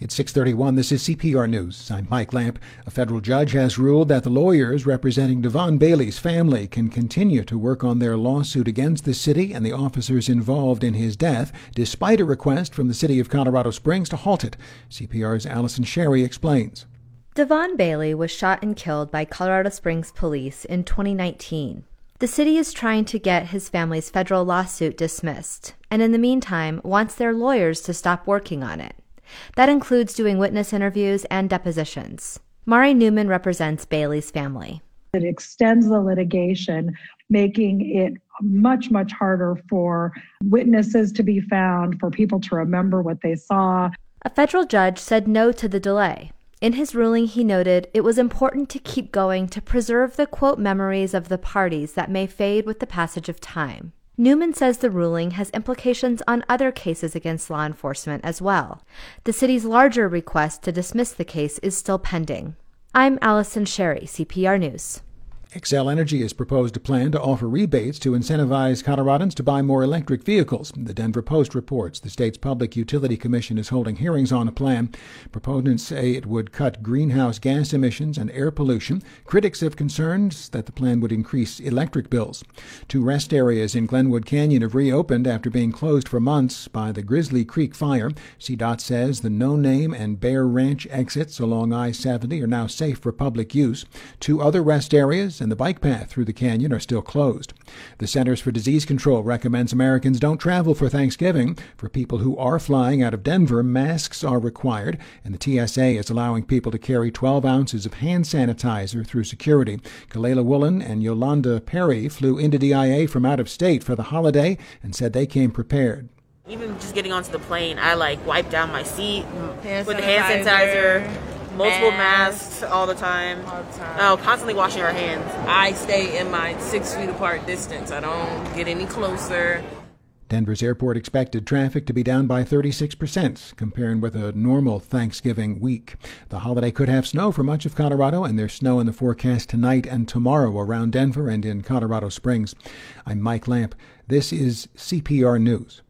It's 6:31. This is CPR News. I'm Mike Lamp. A federal judge has ruled that the lawyers representing Devon Bailey's family can continue to work on their lawsuit against the city and the officers involved in his death, despite a request from the city of Colorado Springs to halt it. CPR's Allison Sherry explains. Devon Bailey was shot and killed by Colorado Springs police in 2019. The city is trying to get his family's federal lawsuit dismissed, and in the meantime wants their lawyers to stop working on it. That includes doing witness interviews and depositions. Mari Newman represents Bailey's family. It extends the litigation, making it much, much harder for witnesses to be found, for people to remember what they saw. A federal judge said no to the delay. In his ruling, he noted it was important to keep going to preserve the, quote, memories of the parties that may fade with the passage of time. Newman says the ruling has implications on other cases against law enforcement as well. The city's larger request to dismiss the case is still pending. I'm Allison Sherry, CPR News. Xcel Energy has proposed a plan to offer rebates to incentivize Coloradans to buy more electric vehicles. The Denver Post reports the state's Public Utility Commission is holding hearings on a plan. Proponents say it would cut greenhouse gas emissions and air pollution. Critics have concerns that the plan would increase electric bills. 2 rest areas in Glenwood Canyon have reopened after being closed for months by the Grizzly Creek fire. CDOT says the No Name and Bear Ranch exits along I-70 are now safe for public use. 2 other rest areas and the bike path through the canyon are still closed. The Centers for Disease Control recommends Americans don't travel for Thanksgiving. For people who are flying out of Denver, masks are required, and the TSA is allowing people to carry 12 ounces of hand sanitizer through security. Kalela Woolen and Yolanda Perry flew into DIA from out of state for the holiday and said they came prepared. Even just getting onto the plane, I wipe down my seat with the hand sanitizer. Multiple masks all the time. Oh, constantly washing our hands. I stay in my 6 feet apart distance. I don't get any closer. Denver's airport expected traffic to be down by 36%, comparing with a normal Thanksgiving week. The holiday could have snow for much of Colorado, and there's snow in the forecast tonight and tomorrow around Denver and in Colorado Springs. I'm Mike Lamp. This is CPR News.